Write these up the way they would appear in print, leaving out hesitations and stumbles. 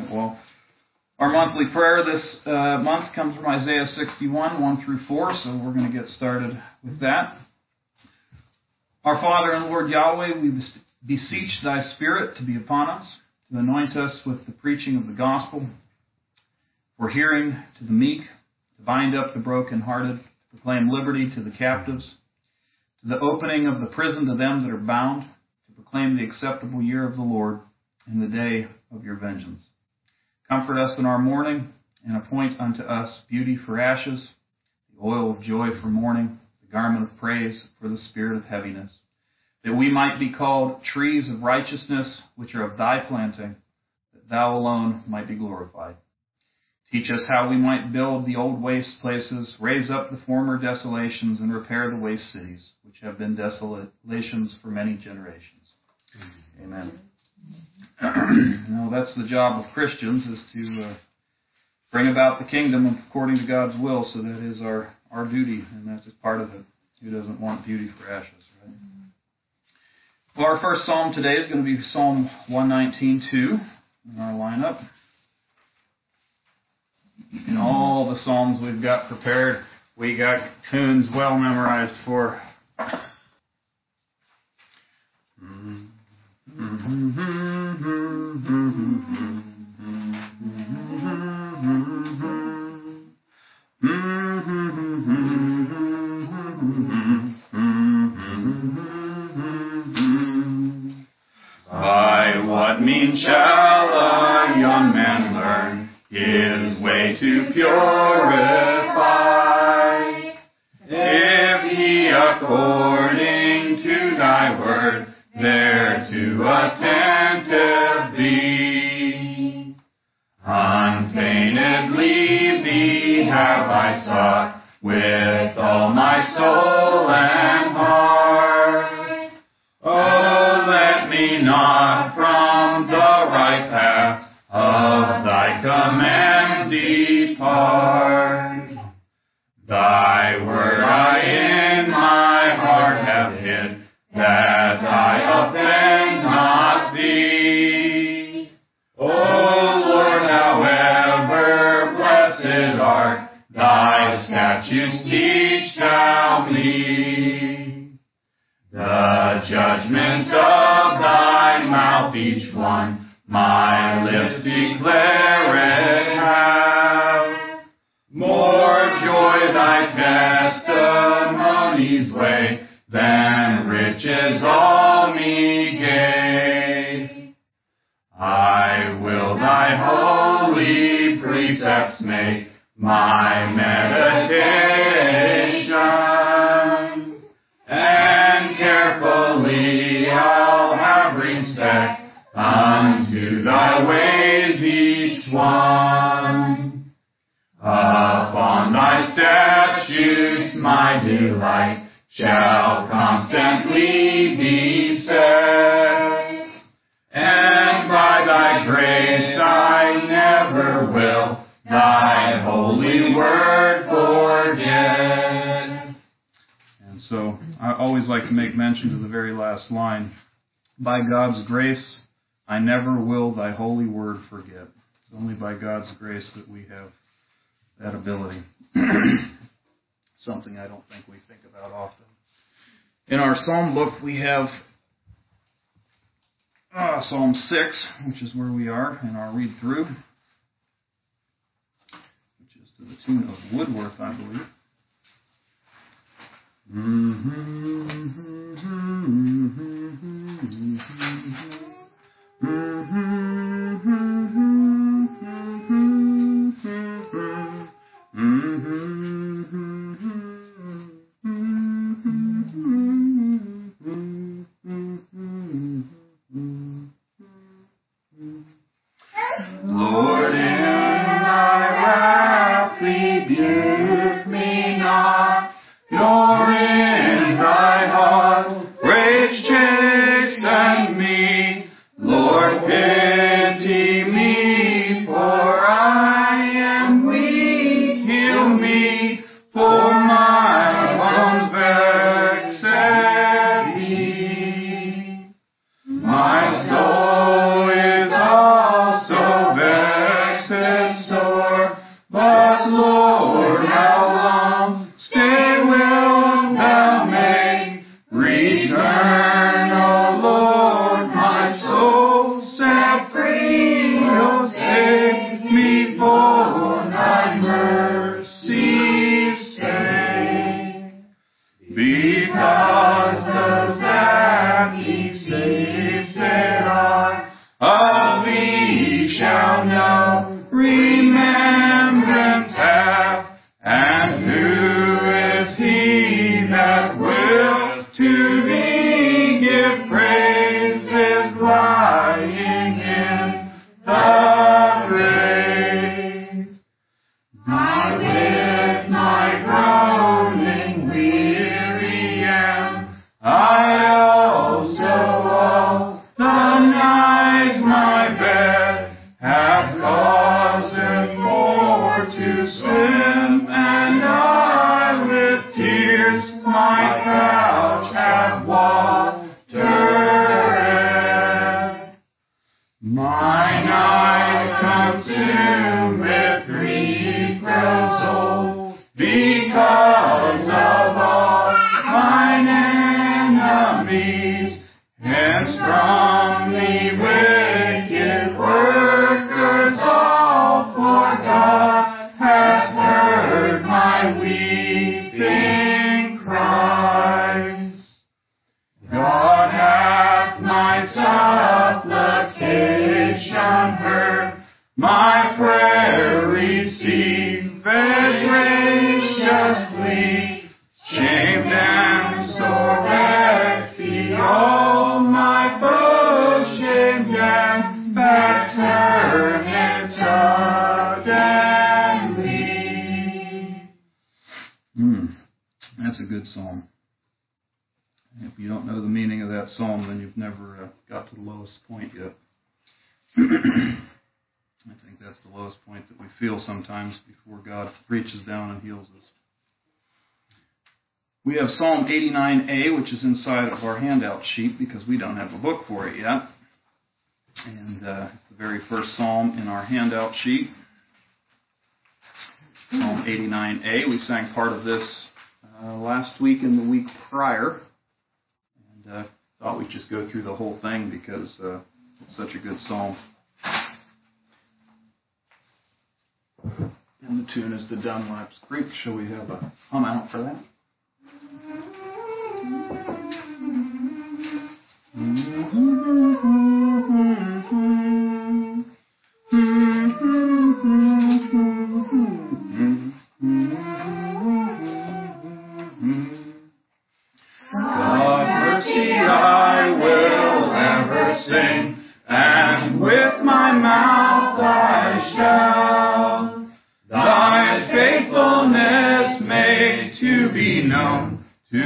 Well, our monthly prayer this month comes from Isaiah 61, 1 through 4, so we're going to get started with that. Our Father and Lord Yahweh, we beseech Thy Spirit to be upon us, to anoint us with the preaching of the gospel, for hearing to the meek, to bind up the brokenhearted, to proclaim liberty to the captives, to the opening of the prison to them that are bound, to proclaim the acceptable year of the Lord and the day of your vengeance. Comfort us in our mourning, and appoint unto us beauty for ashes, the oil of joy for mourning, the garment of praise for the spirit of heaviness, that we might be called trees of righteousness, which are of thy planting, that thou alone might be glorified. Teach us how we might build the old waste places, raise up the former desolations, and repair the waste cities, which have been desolations for many generations. Amen. Now, that's the job of Christians, is to bring about the kingdom according to God's will, so that is our duty, and that's just part of it. Who doesn't want beauty for ashes, right? Well, our first psalm today is going to be Psalm 119:2 in our lineup. And all the psalms we've got prepared, we got tunes well memorized for. By what means shall a young man learn his way to purify? If he according to thy word thereto attentive be, unfeignedly thee have I sought with all my soul and heart. Oh, let me not from the right path of thy command depart. Thy word I in my heart have hid, that I offend not thee. O Lord, however blessed art, thy statutes teach thou me. The judgment of thy mouth each one, my lips declare it have. More joy thy testimonies weigh, than riches all me gave. I will thy holy precepts make my meditation, and carefully I'll have respect unto thy ways each one. Upon thy statutes my delight shall constantly be set, and by thy grace I never will thy holy word forget. And so I always like to make mention to the very last line, by God's grace I never will thy holy word forget. It's only by God's grace that we have that ability. Something I don't think we think about often. In our psalm book, we have Psalm 6, which is where we are in our read through, which is to the tune of Woodworth, I believe. Lord, in thy wrath rebuke me not, nor in thy heart rage chasten me. Lord, pity me, for I am weak. Heal me, for my bones vexed thee. My soul is also vexed my night consumed with grief grows old, because of all mine enemies, hence from the wicked workers all, for God hath heard my weeping cries. God hath my supplication heard, my prayer received very graciously. Shamed and sore vexed he all my foes, shamed and back turned suddenly. That's a good psalm. If you don't know the meaning of that psalm, then you've never got to the lowest point yet. I think that's the lowest point that we feel sometimes before God reaches down and heals us. We have Psalm 89a, which is inside of our handout sheet because we don't have a book for it yet. And it's the very first psalm in our handout sheet. Psalm 89a. We sang part of this last week and the week prior. And thought we'd just go through the whole thing because it's such a good psalm. And the tune is the Dunlap's Creek. Shall we have a hum out for that? God mercy I will ever sing, and with my mouth I shall Thy faithfulness made to be known to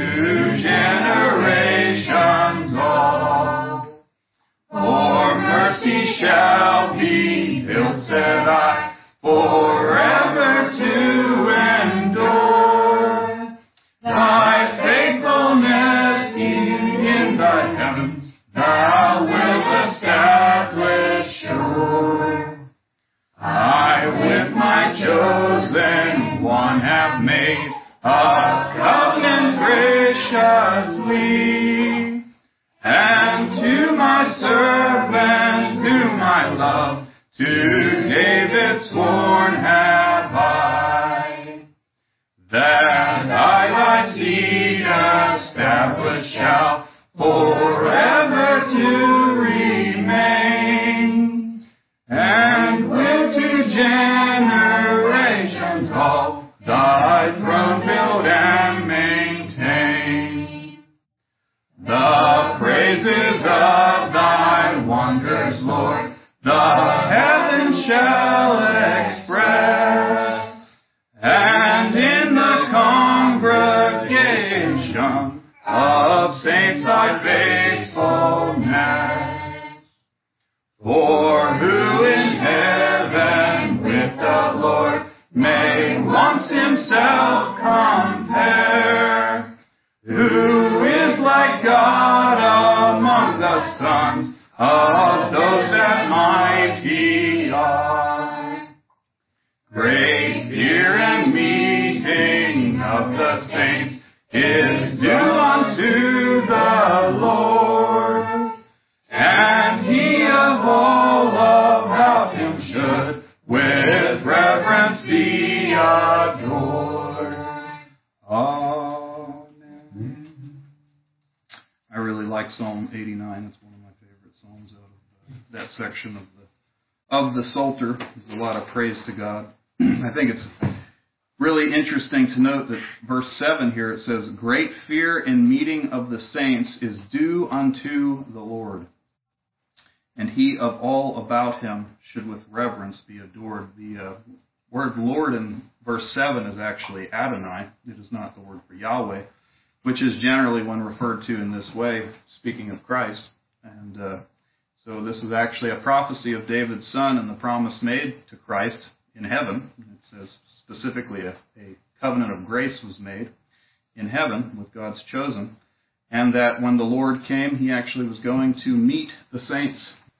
generations all. For mercy shall be built, said I, forever to endure. Thy faithfulness in the heavens thou wilt establish sure. I with my chosen one have made a covenant graciously, and to my servant whom I love, to David sworn have I, that I thy seed establish shall forever to remain, and will to generations all thy throne build and maintain. The praises of thy wonders, Lord, the heavens shall express, and in the congregation of saints thy faithfulness. For who in heaven with the Lord may once himself compare? Who is like God among the sons of those that mighty are? Great fear and meeting of the saints is due unto the Lord, and he of all about him should with reverence be adored. Amen. I really like Psalm 89. It's one of my favorite psalms out of that section of the Psalter. There's a lot of praise to God. I think it's really interesting to note that verse 7 here, it says, great fear and meeting of the saints is due unto the Lord, and he of all about him should with reverence be adored. The word Lord in verse 7 is actually Adonai. It is not the word for Yahweh, which is generally when referred to in this way, speaking of Christ. And so this is actually a prophecy of David's son and the promise made to Christ in heaven. It says specifically a covenant of grace was made in heaven with God's chosen, and that when the Lord came, he actually was going to meet the saints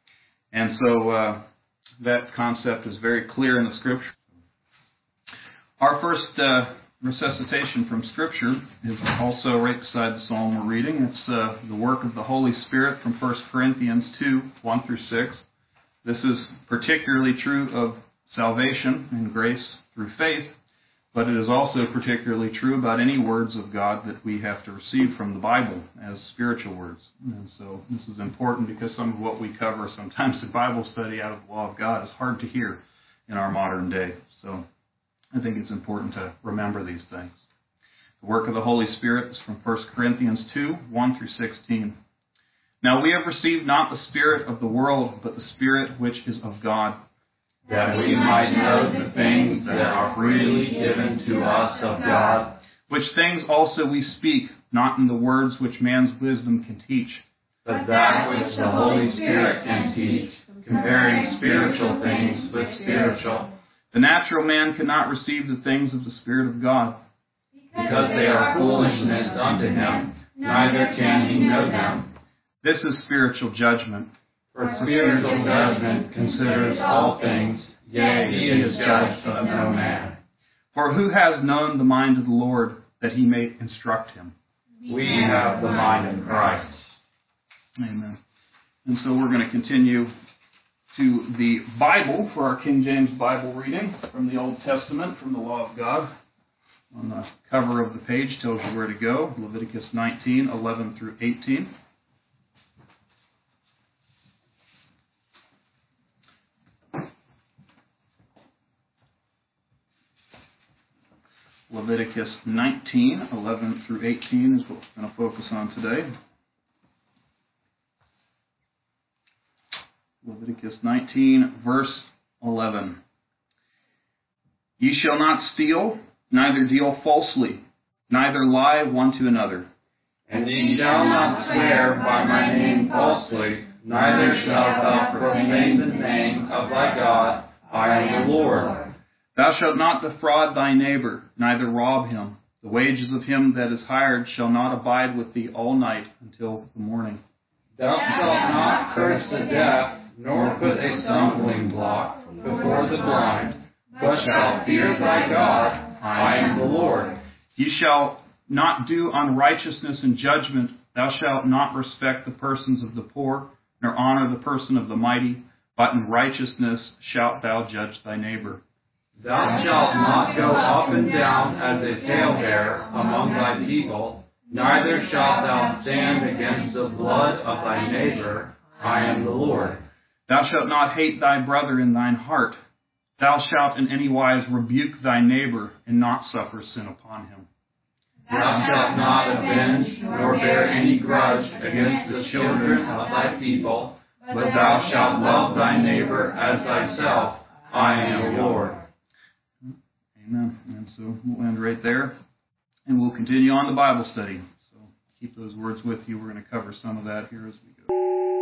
And so that concept is very clear in the Scripture. Our first resuscitation from Scripture is also right beside the psalm we're reading. It's the work of the Holy Spirit from 1 Corinthians 2, 1 through 6. This is particularly true of salvation and grace through faith, but it is also particularly true about any words of God that we have to receive from the Bible as spiritual words. And so this is important because some of what we cover sometimes in Bible study out of the law of God is hard to hear in our modern day. So I think it's important to remember these things. The work of the Holy Spirit is from 1 Corinthians 2, 1 through 16. Now we have received not the spirit of the world, but the Spirit which is of God, that we might know the things that are freely given to us of God, which things also we speak, not in the words which man's wisdom can teach, but that which the Holy Spirit can teach, comparing spiritual things with spiritual. The natural man cannot receive the things of the Spirit of God, because they are foolishness unto him, neither can he know them. This is spiritual judgment. For spiritual judgment considers all things, yea, he is judged of no man. For who has known the mind of the Lord, that he may instruct him? We have the mind of Christ. Amen. And so we're going to continue to the Bible for our King James Bible reading from the Old Testament, from the Law of God. On the cover of the page tells you where to go, Leviticus 19, 11 through 18. Leviticus 19, 11 through 18 is what we're going to focus on today. Leviticus 19, verse 11. Ye shall not steal, neither deal falsely, neither lie one to another. And ye shall not swear by my name falsely, neither shalt thou profane the name of thy God. I am the Lord. Thou shalt not defraud thy neighbor, neither rob him. The wages of him that is hired shall not abide with thee all night until the morning. Thou shalt not curse the deaf, nor put a stumbling block before the blind, but shalt fear thy God. I am the Lord. Ye shall not do unrighteousness in judgment. Thou shalt not respect the persons of the poor, nor honor the person of the mighty, but in righteousness shalt thou judge thy neighbor. Thou shalt not go up and down as a talebearer among thy people, neither shalt thou stand against the blood of thy neighbor. I am the Lord. Thou shalt not hate thy brother in thine heart. Thou shalt in any wise rebuke thy neighbor, and not suffer sin upon him. Thou shalt not avenge, nor bear any grudge against the children of thy people, but thou shalt love thy neighbor as thyself. I am the Lord. Amen. And so we'll end right there, and we'll continue on the Bible study. So keep those words with you. We're going to cover some of that here as we go.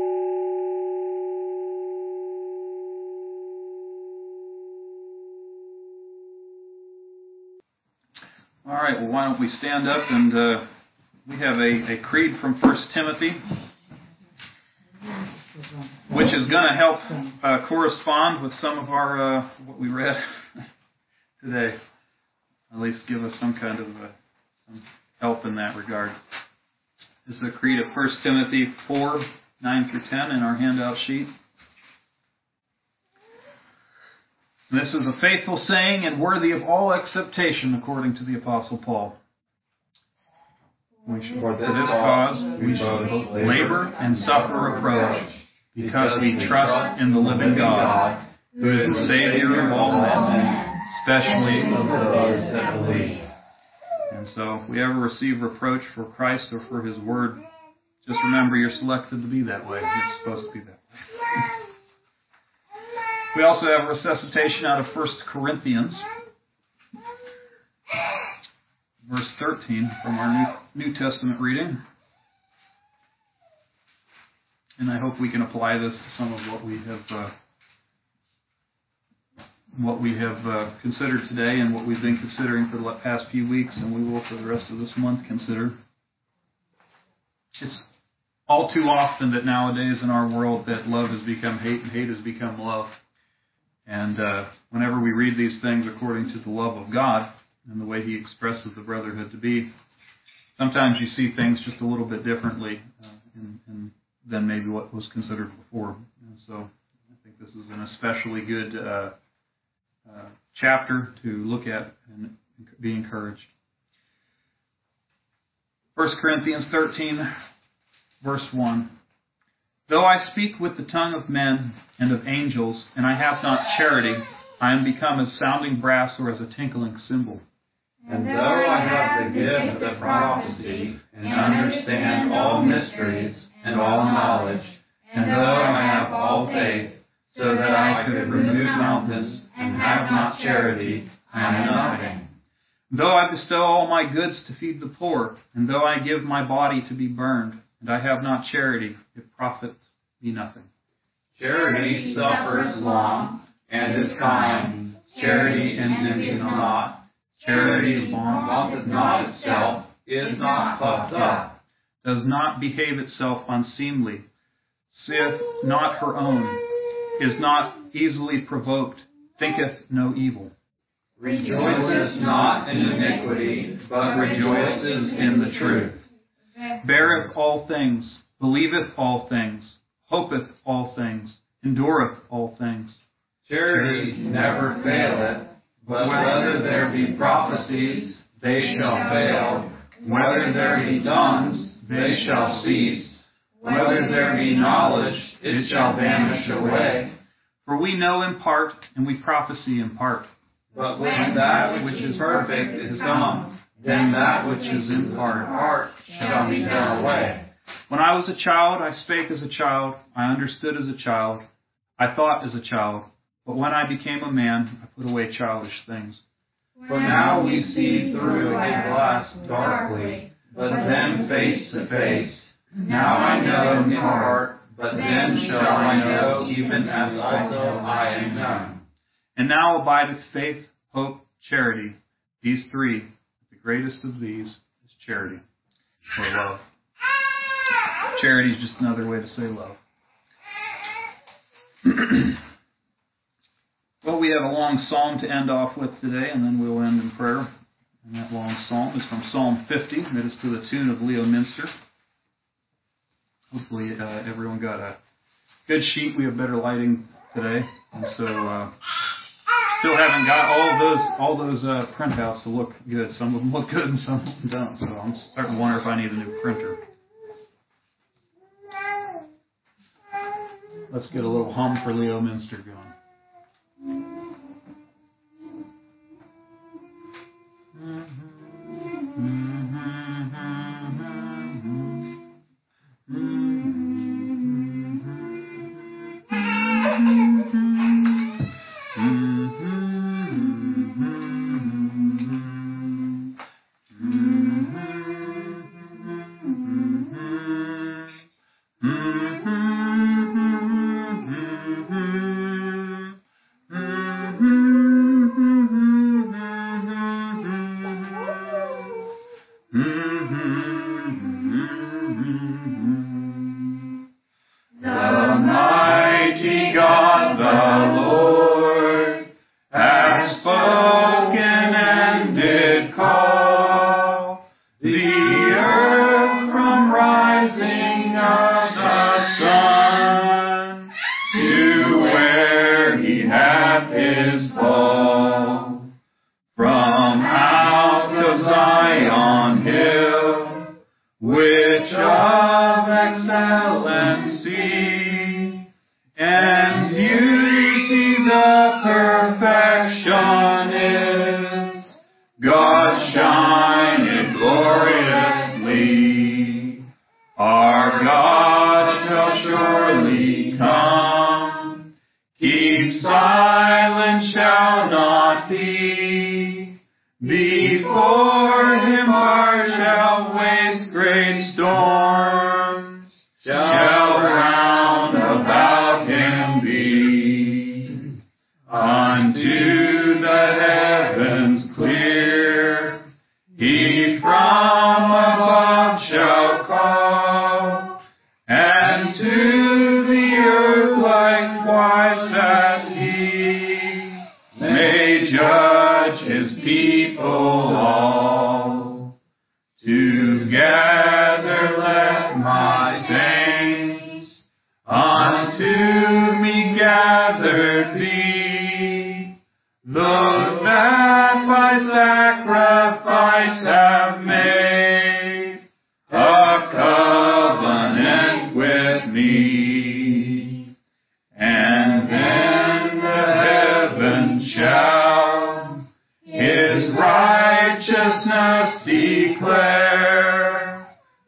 All right, well, why don't we stand up, and we have a creed from 1 Timothy, which is going to help correspond with some of our what we read today. At least give us some kind of some help in that regard. This is the creed of 1 Timothy 4, 9 through 10 in our handout sheet. This is a faithful saying and worthy of all acceptation according to the Apostle Paul. For this cause we should labor and suffer reproach, because we trust in the living God, who is the Savior of all men, especially of those that believe. And so if we ever receive reproach for Christ or for His Word, just remember you're selected to be that way. You're supposed to be that way. We also have resuscitation out of 1 Corinthians, verse 13 from our New Testament reading. And I hope we can apply this to some of what we have considered today and what we've been considering for the past few weeks, and we will for the rest of this month consider. It's all too often that nowadays in our world that love has become hate and hate has become love. And whenever we read these things according to the love of God and the way He expresses the brotherhood to be, sometimes you see things just a little bit differently than maybe what was considered before. And so I think this is an especially good chapter to look at and be encouraged. 1 Corinthians 13, verse 1. Though I speak with the tongue of men and of angels, and I have not charity, I am become as sounding brass or as a tinkling cymbal. And though I have the gift of prophecy, and understand all mysteries and all knowledge, and though I have all faith, so that I could remove mountains, and have not charity, I am nothing. Though I bestow all my goods to feed the poor, and though I give my body to be burned, and I have not charity, it profits me nothing. Charity suffers long, and is kind. Charity envies not. Charity vaunteth not itself, is not puffed up, does not behave itself unseemly, saith not her own, is not easily provoked, thinketh no evil. Rejoiceth not in iniquity, but rejoices in the truth. Beareth all things, believeth all things, hopeth all things, endureth all things. Charity never faileth, but whether there be prophecies, they shall fail. Whether there be tongues, they shall cease. Whether there be knowledge, it shall vanish away. For we know in part, and we prophesy in part. But when that which is perfect is come, then that which is in part shall be done away. When I was a child, I spake as a child, I understood as a child, I thought as a child. But when I became a man, I put away childish things. For now we see through a glass darkly, but then face to face. Now I know in part, but then shall I know even as also I am known. And now abideth faith, hope, charity. These three, the greatest of these is charity, or love. Charity is just another way to say love. Well, we have a long psalm to end off with today, and then we'll end in prayer. And that long psalm is from Psalm 50. It is to the tune of Leo Minster. Hopefully everyone got a good sheet. We have better lighting today, and so still haven't got all those printouts to look good. Some of them look good and some of them don't. So I'm starting to wonder if I need a new printer. Let's get a little hum for Leo Minster going. those that by sacrifice have made a covenant with me. And then the heavens shall His righteousness declare,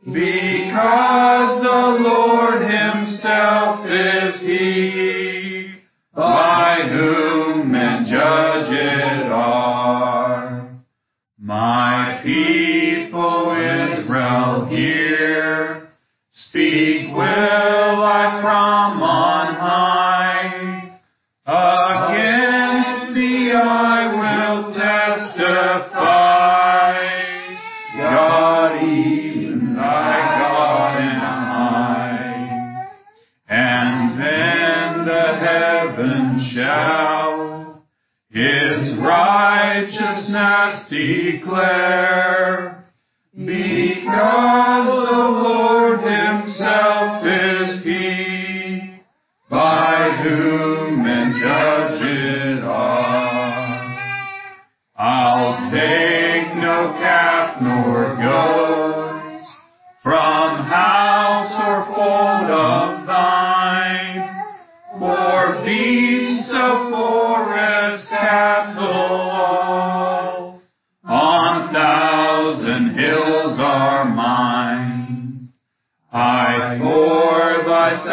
because the Lord Himself is He, by whom men judge it are. My people Israel, hear, speak will I from on high. Against thee I will testify, God, even thy God am I. And then the heavens shall His righteousness declare, because the Lord Himself is He, by whom men judge it are. I'll take no calf nor goat from house or fold of thine, for beasts of forest, cattle all, on 1,000 hills are mine. I for thy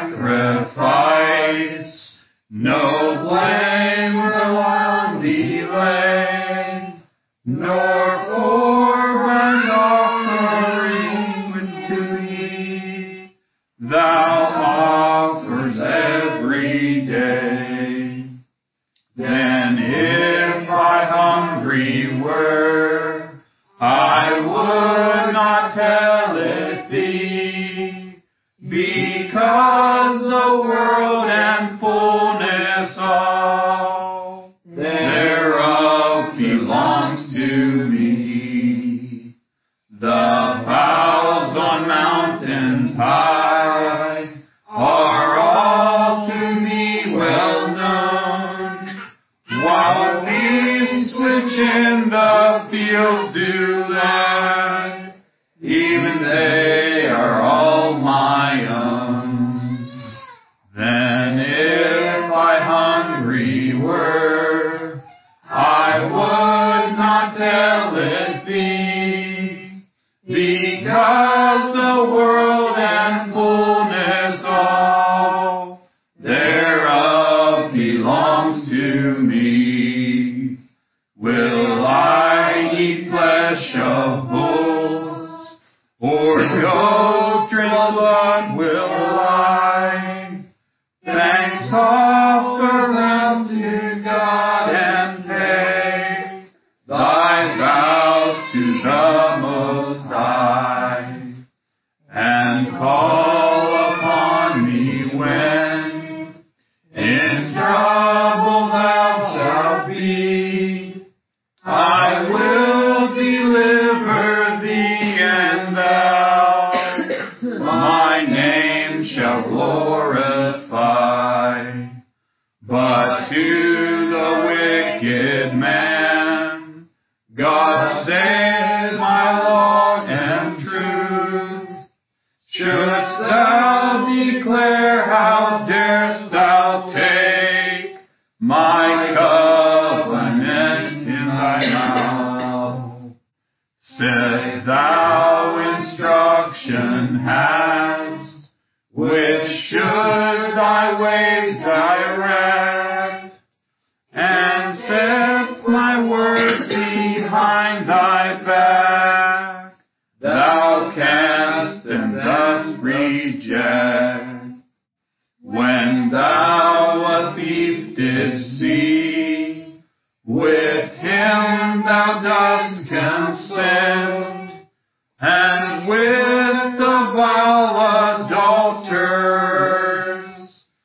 sacrifice no blame will on thee lay, nor for burnt offering to thee thou offers every day. Then if I hungry were, I would not tell it thee, because the world and fullness all thereof belongs to me. The boughs on mountains high are all to me well known, while beasts which in the field do lie, even they are all my own. Then if I hungry were, I would not tell it thee, because the world and fullness all thereof belongs to me. Will I eat flesh of bulls, or goat drink blood will I? Thanks offer unto God and pay thy vows to the Most High, and call upon me when in trouble thou shalt be. I will deliver thee, and thou my name shall glorify. But to the wicked man, God says, my law and truth. Shouldst thou declare, how darest thou take my covenant in thy mouth? Said thou instruction hast, which should thy ways direct, and set my words behind thy back, thou canst and dost reject. When thou a thief didst see, with him thou dost consent, and with the vile adulterers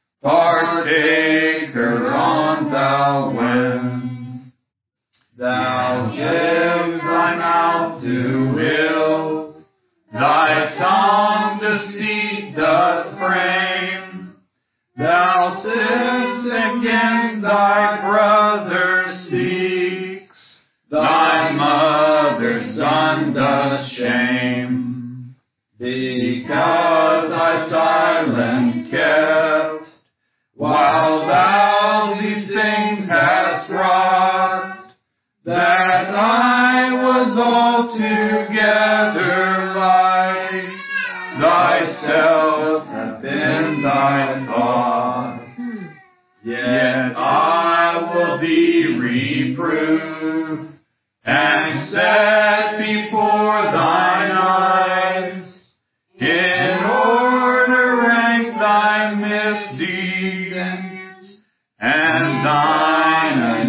partaker on thou went. Thou givest thy mouth to ill, thy tongue deceit doth frame. Thou sinnest against thy brother's I thought. Yet I will be reproved and set before thine eyes. In order rank thy misdeeds and thine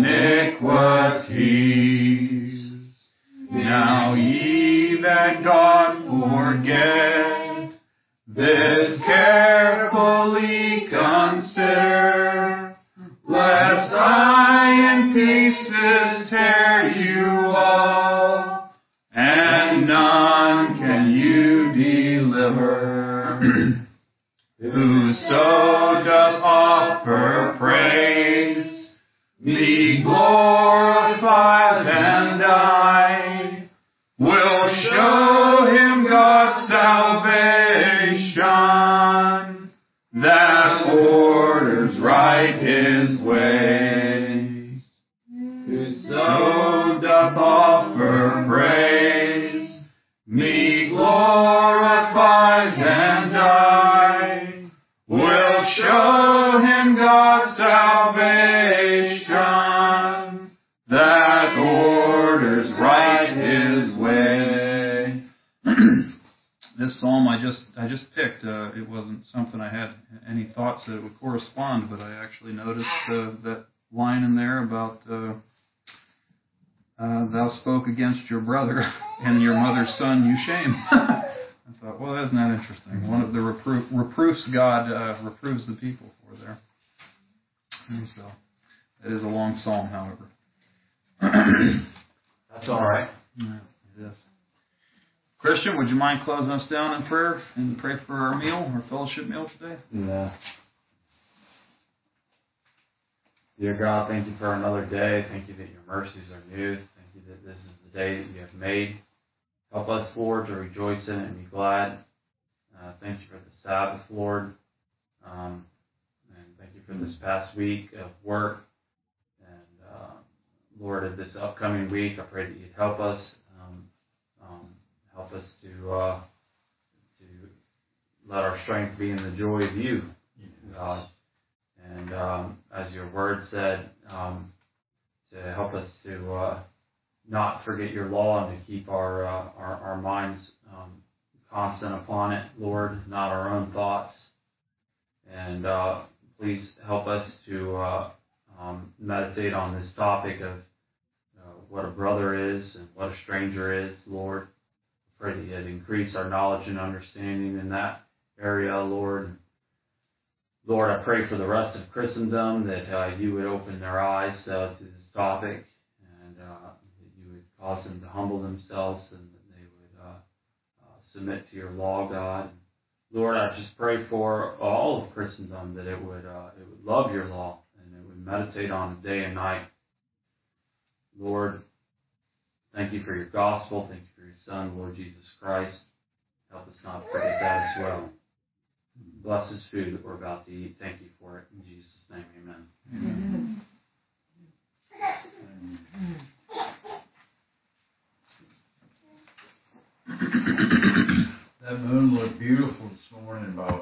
iniquities. Now ye that God forget, this carefully consider, lest I in pieces tear you all, and none can you deliver. Whoso doth offer praise, be glorified and I will show him God's salvation, that orders right his ways. Whoso doth offer praise, be glorified and I will show him God's salvation, that orders right his way. This psalm I just picked. It wasn't something I had any thoughts that it would correspond, but I actually noticed that line in there about thou spoke against your brother and your mother's son you shame. I thought, well, isn't that interesting? One of the reproofs God reproves the people for there. And so, it is a long psalm, however. That's all right. Yeah, it is. Christian, would you mind closing us down in prayer and pray for our meal, our fellowship meal today? Yeah. Dear God, thank you for another day. Thank you that your mercies are new. Thank you that this is the day that you have made. Help us, Lord, to rejoice in it and be glad. Thank you for the Sabbath, Lord. And thank you for this past week of work. And Lord, of this upcoming week, I pray that you'd help us. Help us to let our strength be in the joy of you, God. And as your word said, to help us to not forget your law and to keep our minds constant upon it, Lord, not our own thoughts. And please help us to meditate on this topic of what a brother is and what a stranger is, Lord. Pray that you'd increase our knowledge and understanding in that area, Lord. Lord, I pray for the rest of Christendom that you would open their eyes to this topic, and that you would cause them to humble themselves and that they would submit to your law, God. Lord, I just pray for all of Christendom that it would love your law and it would meditate on it day and night. Lord, thank you for your gospel. Thank you for your Son, Lord Jesus Christ. Help us not to forget that as well. Bless this food that we're about to eat. Thank you for it. In Jesus' name, amen. Amen.